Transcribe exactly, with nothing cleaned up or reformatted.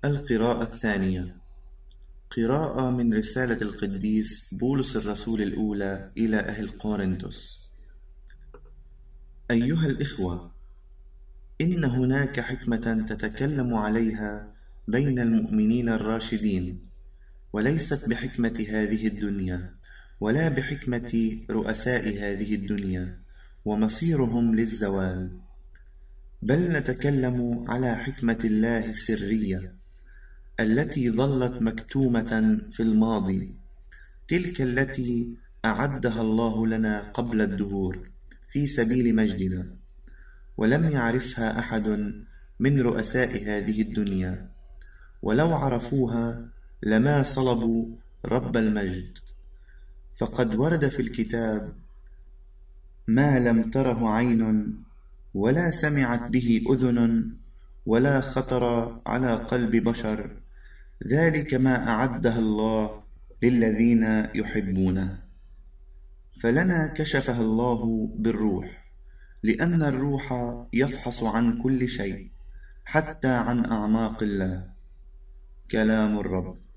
القراءة الثانية. قراءة من رسالة القديس بولس الرسول الأولى إلى أهل قورنثوس. أيها الإخوة، إن هناك حكمة تتكلم عليها بين المؤمنين الراشدين، وليست بحكمة هذه الدنيا، ولا بحكمة رؤساء هذه الدنيا ومصيرهم للزوال، بل نتكلم على حكمة الله السرية التي ظلت مكتومة في الماضي، تلك التي أعدها الله لنا قبل الدهور في سبيل مجدنا، ولم يعرفها أحد من رؤساء هذه الدنيا، ولو عرفوها لما صلبوا رب المجد. فقد ورد في الكتاب: ما لم تره عين ولا سمعت به أذن ولا خطر على قلب بشر، ذلك ما أعده الله للذين يحبونه. فلنا كشفها الله بالروح، لأن الروح يفحص عن كل شيء، حتى عن أعماق الله. كلام الرب.